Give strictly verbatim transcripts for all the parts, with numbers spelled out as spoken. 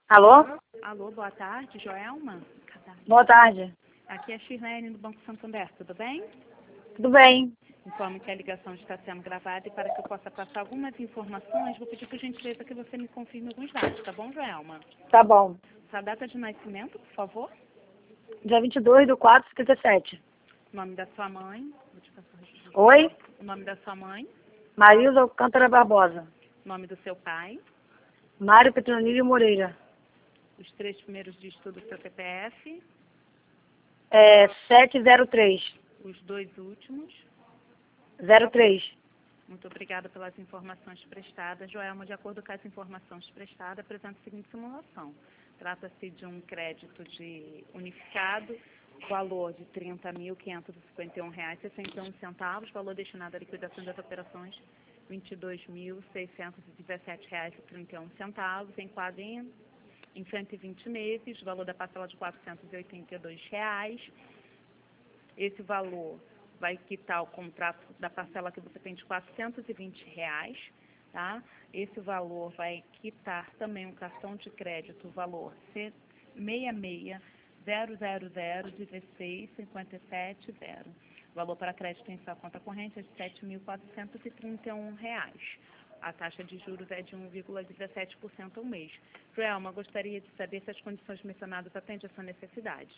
Alô? Alô, boa tarde, Joelma. Boa tarde. Aqui é a Shirlene do Banco Santander, tudo bem? Tudo bem? Informo que a ligação está sendo gravada e para que eu possa passar algumas informações, vou pedir por gentileza que você me confirme alguns dados, tá bom, Joelma? Tá bom. Sua data de nascimento, por favor. Dia vinte e dois do quatro de setenta e sete. O nome da sua mãe. Vou te passar o registro. Oi? O nome da sua mãe. Marilza Alcântara Barbosa. O nome do seu pai. Mário Petronílio Moreira. Os três primeiros dígitos do seu C P F. É sete zero três. Os dois últimos. zero três. Muito obrigada pelas informações prestadas. Joelma, de acordo com as informações prestadas, apresenta a seguinte simulação. Trata-se de um crédito de unificado, valor de trinta mil quinhentos e cinquenta e um reais e sessenta e um centavos, valor destinado à liquidação das operações vinte e dois mil seiscentos e dezessete reais e trinta e um centavos, enquadra em, em cento e vinte meses, valor da parcela de quatrocentos e oitenta e dois reais. Esse valor vai quitar o contrato da parcela que você tem de quatrocentos e vinte reais, tá? Esse valor vai quitar também um cartão de crédito, valor seis seis zero zero zero um seis cinco sete zero. Valor para crédito em sua conta corrente é de sete mil quatrocentos e trinta e um reais. A taxa de juros é de um vírgula dezessete por cento ao mês. Joelma, gostaria de saber se as condições mencionadas atendem a sua necessidade.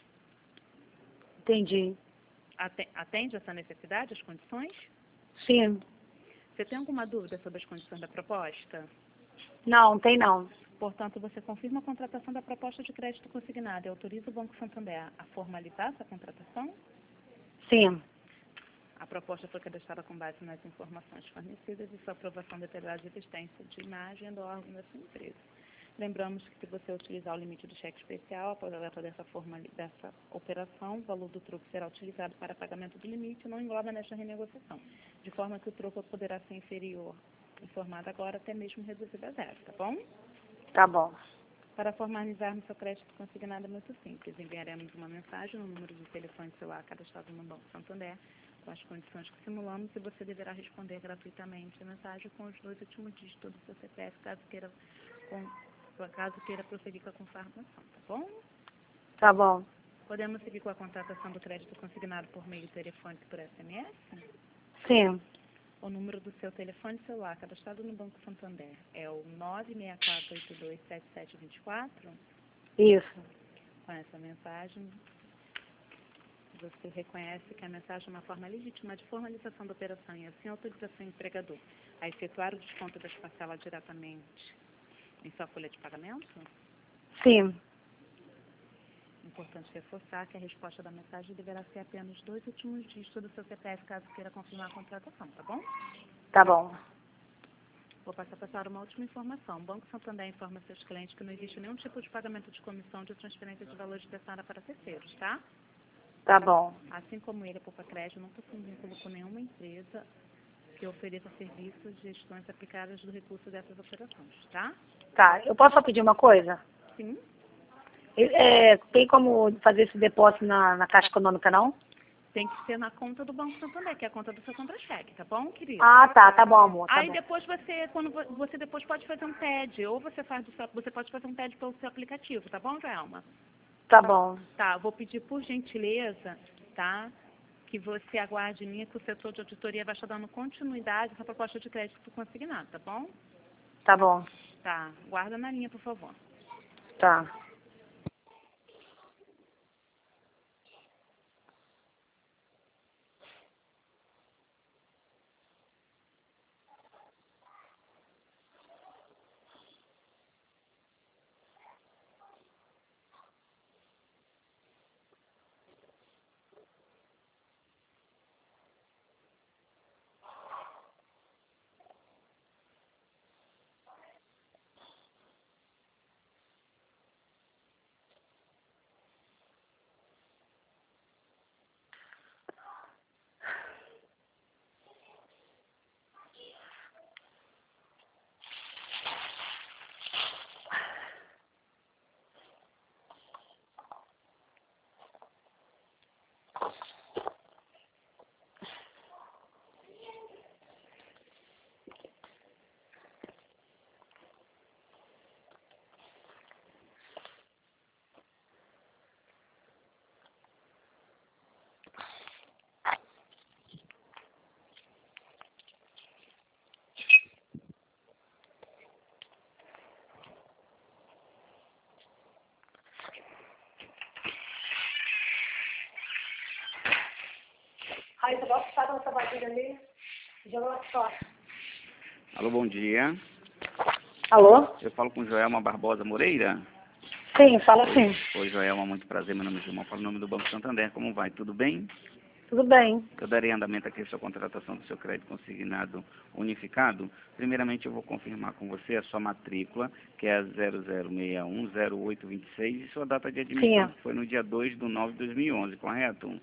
Entendi. Atende essa necessidade, as condições? Sim. Você tem alguma dúvida sobre as condições da proposta? Não, tem não. Portanto, você confirma a contratação da proposta de crédito consignado e autoriza o Banco Santander a formalizar essa contratação? Sim. A proposta foi cadastrada com base nas informações fornecidas e sua aprovação dependerá de existência de imagem do órgão da sua empresa. Lembramos que se você utilizar o limite do cheque especial, após a data dessa, forma, dessa operação, o valor do troco será utilizado para pagamento do limite e não engloba nesta renegociação, de forma que o troco poderá ser inferior, informado agora, até mesmo reduzido a zero, tá bom? Tá bom. Para formalizarmos seu crédito consignado é muito simples. Enviaremos uma mensagem no número de telefone celular cadastrado no Banco Santander, com as condições que simulamos, e você deverá responder gratuitamente a mensagem com os dois últimos dígitos do seu C P F, caso queira com caso queira prosseguir com a confirmação, tá bom? Tá bom. Podemos seguir com a contratação do crédito consignado por meio telefônico por S M S? Sim. O número do seu telefone celular cadastrado no Banco Santander é o nove seis quatro oito dois sete sete dois quatro? Isso. Com essa mensagem, você reconhece que a mensagem é uma forma legítima de formalização da operação e assim autoriza seu empregador a efetuar o desconto das parcelas diretamente em sua folha de pagamento? Sim. Importante reforçar que a resposta da mensagem deverá ser apenas os dois últimos dígitos do seu C P F, caso queira confirmar a contratação, tá bom? Tá bom. Vou passar para uma última informação. O Banco Santander informa seus clientes que não existe nenhum tipo de pagamento de comissão de transferência de valores destinada para terceiros, tá? Tá bom. Assim como ele, a Poupa Crédito não possui vínculo com nenhuma empresa que ofereça serviços de gestões aplicadas do recurso dessas operações, tá? Tá. Eu posso só pedir uma coisa? Sim. É, tem como fazer esse depósito na, na Caixa Econômica, não? Tem que ser na conta do Banco Santander, que é a conta do seu contra-cheque, tá bom, querido? Ah, tá. Tá bom, amor. Tá Aí bom. depois você, quando vo- você depois pode fazer um T E D, ou você faz do seu, você pode fazer um T E D pelo seu aplicativo, tá bom, Joelma? Tá bom. Tá, vou pedir por gentileza, tá, que você aguarde em linha, que o setor de auditoria vai estar dando continuidade a essa proposta de crédito consignado, tá bom? Tá bom. Tá, guarda na linha, por favor. Tá. Aí você bota o estado nessa vasilha ali, joga lá fora. Alô, bom dia. Alô? Eu falo com Joelma Barbosa Moreira. Sim, fala sim. Oi, Joelma, muito prazer. Meu nome é Gilmar, falo em nome do Banco Santander. Como vai? Tudo bem? Tudo bem. Eu darei andamento aqui à sua contratação do seu crédito consignado unificado. Primeiramente, eu vou confirmar com você a sua matrícula, que é a zero zero seis um zero oito dois seis, e sua data de admissão, Sim. que foi no dia dois de nove de dois mil e onze, correto?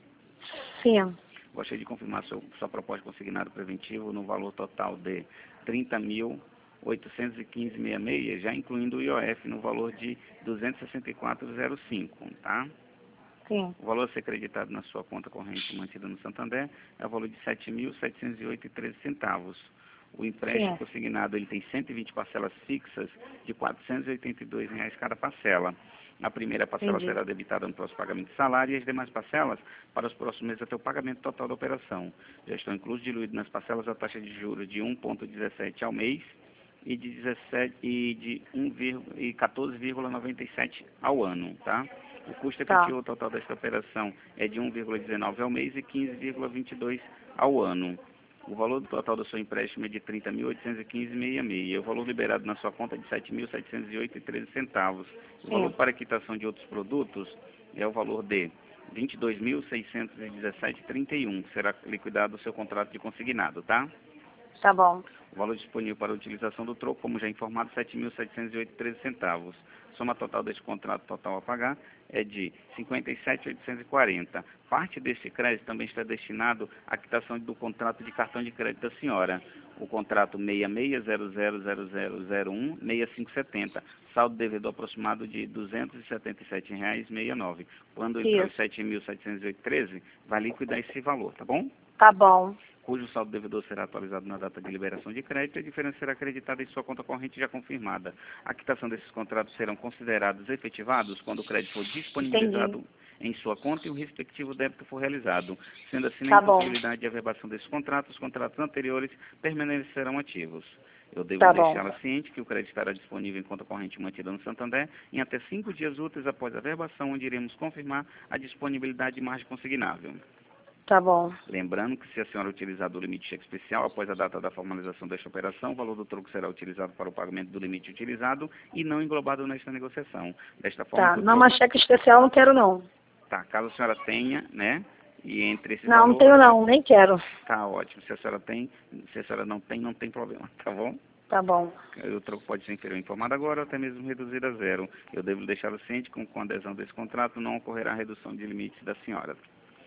Sim. Gostaria de confirmar seu, sua proposta de consignado preventivo no valor total de trinta mil oitocentos e quinze vírgula sessenta e seis, já incluindo o I O F no valor de duzentos e sessenta e quatro vírgula zero cinco, tá? Sim. O valor a ser acreditado na sua conta corrente mantida no Santander é o valor de sete mil setecentos e oito vírgula treze centavos. O empréstimo Sim. consignado ele tem cento e vinte parcelas fixas de quatrocentos e oitenta e dois reais cada parcela. A primeira parcela Entendi. será debitada no próximo pagamento de salário e as demais parcelas para os próximos meses até o pagamento total da operação. Já estão inclusos diluídos nas parcelas a taxa de juros de um vírgula dezessete ao mês e de, dezessete, e de um, e quatorze vírgula noventa e sete ao ano, tá? O custo Tá. efetivo total desta operação é de um vírgula dezenove ao mês e quinze vírgula vinte e dois ao ano. O valor total do seu empréstimo é de trinta mil oitocentos e quinze vírgula sessenta e seis. O valor liberado na sua conta é de sete mil setecentos e oito vírgula treze centavos. O valor Sim. para quitação de outros produtos é o valor de vinte e dois mil seiscentos e dezessete vírgula trinta e um. Será liquidado o seu contrato de consignado, tá? Tá bom. O valor disponível para a utilização do troco, como já informado, sete mil setecentos e oito vírgula treze centavos. Soma total deste contrato total a pagar é de cinquenta e sete mil oitocentos e quarenta. Parte deste crédito também está destinado à quitação do contrato de cartão de crédito da senhora. O contrato seis seis zero zero zero zero zero um seis cinco sete zero. Saldo devedor aproximado de duzentos e setenta e sete reais e sessenta e nove centavos. Quando entrar os Isso. sete mil setecentos e oito vírgula treze, vai liquidar esse valor, tá bom? Tá bom. Cujo saldo devedor será atualizado na data de liberação de crédito e a diferença será acreditada em sua conta corrente já confirmada. A quitação desses contratos serão considerados efetivados quando o crédito for disponibilizado Entendi. em sua conta e o respectivo débito for realizado. Sendo assim, na Tá bom. impossibilidade de averbação desses contratos, os contratos anteriores permanecerão ativos. Eu devo Tá bom. deixá-la ciente que o crédito estará disponível em conta corrente mantida no Santander em até cinco dias úteis após a averbação, onde iremos confirmar a disponibilidade de margem consignável. Tá bom. Lembrando que se a senhora utilizar do limite cheque especial, após a data da formalização desta operação, o valor do troco será utilizado para o pagamento do limite utilizado e não englobado nesta negociação. Desta forma, Tá. que o Não, troco... mas cheque especial eu não quero não. Tá, caso a senhora tenha, né, e entre esse Não, valor... não tenho não, nem quero. Tá ótimo. Se a senhora tem, se a senhora não tem, não tem problema, tá bom? Tá bom. O troco pode ser inferior informado agora ou até mesmo reduzido a zero. Eu devo deixá-lo ciente que com a adesão desse contrato não ocorrerá redução de limites da senhora.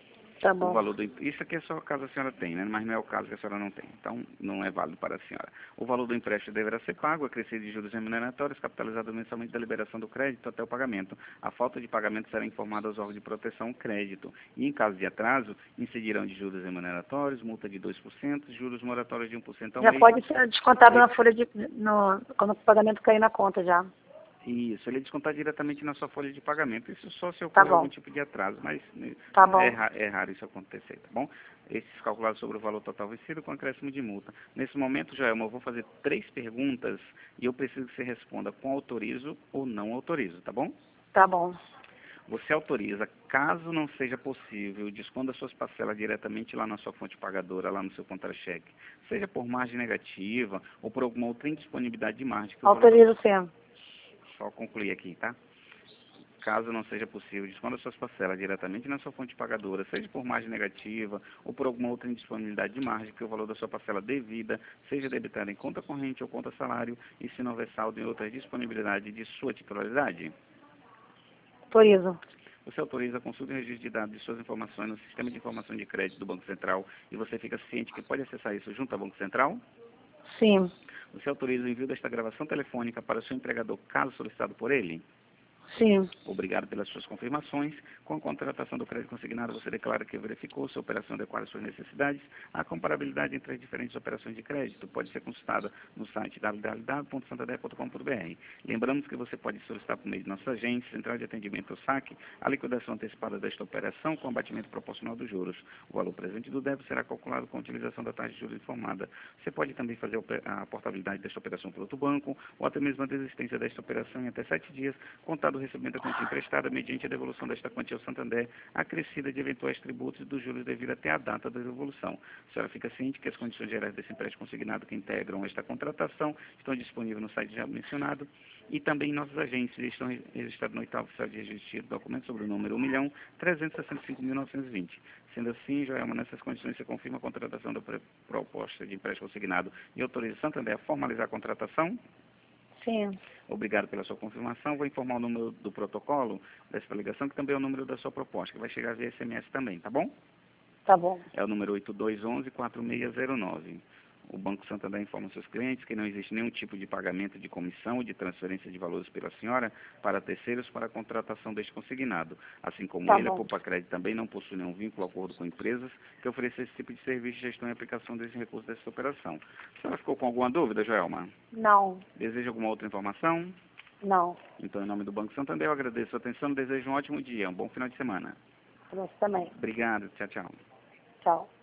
Tá O bom. valor do isso aqui é só caso a senhora tenha, né? Mas não é o caso que a senhora não tem. Então, não é válido para a senhora. O valor do empréstimo deverá ser pago, acrescido de juros remuneratórios, capitalizado mensalmente da liberação do crédito até o pagamento. A falta de pagamento será informada aos órgãos de proteção ao crédito. E, em caso de atraso, incidirão de juros remuneratórios, multa de dois por cento, juros moratórios de um por cento ao Já mês. pode ser descontado na folha de... No, quando o pagamento cair na conta já. Isso, ele é descontado diretamente na sua folha de pagamento. Isso só se Tá ocorrer bom. algum tipo de atraso, mas né, Tá bom. é, ra- é raro isso acontecer, tá bom? Esses calculados sobre o valor total vencido com acréscimo de multa. Nesse momento, Joelma, eu vou fazer três perguntas e eu preciso que você responda com autorizo ou não autorizo, tá bom? Tá bom. Você autoriza, caso não seja possível, desconta suas parcelas diretamente lá na sua fonte pagadora, lá no seu contra-cheque, seja por margem negativa ou por alguma outra indisponibilidade de margem. Que o valor- Autorizo sim. Só concluir aqui, tá? Caso não seja possível, desconta suas parcelas diretamente na sua fonte pagadora, seja por margem negativa ou por alguma outra indisponibilidade de margem, que o valor da sua parcela devida seja debitado em conta corrente ou conta salário e se não houver saldo em outra disponibilidade de sua titularidade. Autorizo. Você autoriza a consulta e registro de dados de suas informações no Sistema de Informação de Crédito do Banco Central e você fica ciente que pode acessar isso junto ao Banco Central? Sim. Você autoriza o envio desta gravação telefônica para o seu empregador, caso solicitado por ele? Sim. Obrigado pelas suas confirmações. Com a contratação do crédito consignado, você declara que verificou se a operação adequada às suas necessidades. A comparabilidade entre as diferentes operações de crédito pode ser consultada no site w w w ponto santander ponto com ponto b r. Lembramos que você pode solicitar por meio de nossa agência, Central de Atendimento ao Saque, a liquidação antecipada desta operação com abatimento proporcional dos juros. O valor presente do débito será calculado com a utilização da taxa de juros informada. Você pode também fazer a portabilidade desta operação por outro banco ou até mesmo a desistência desta operação em até sete dias, contado recebimento da quantia emprestada mediante a devolução desta quantia ao Santander, acrescida de eventuais tributos e dos juros devidos até a data da devolução. A senhora fica ciente que as condições gerais desse empréstimo consignado que integram esta contratação estão disponíveis no site já mencionado e também em nossas agências estão registrados no oitavo oficial de registro de documentos sobre o número um milhão trezentos e sessenta e cinco mil novecentos e vinte. Sendo assim, Joelma, nessas condições você confirma a contratação da proposta de empréstimo consignado e autoriza o Santander a formalizar a contratação? Sim. Obrigado pela sua confirmação. Vou informar o número do protocolo dessa ligação, que também é o número da sua proposta, que vai chegar via S M S também, tá bom? Tá bom. É o número oito dois um um, quatro seis zero nove. O Banco Santander informa seus clientes que não existe nenhum tipo de pagamento de comissão ou de transferência de valores pela senhora para terceiros para a contratação deste consignado. Assim como Tá ele, bom. a Popacred também não possui nenhum vínculo ou acordo com empresas que ofereçam esse tipo de serviço de gestão e aplicação desse recurso dessa operação. A senhora ficou com alguma dúvida, Joelma? Não. Deseja alguma outra informação? Não. Então, em nome do Banco Santander, eu agradeço a atenção e desejo um ótimo dia, um bom final de semana. Pra você também. Obrigado, tchau, tchau. Tchau.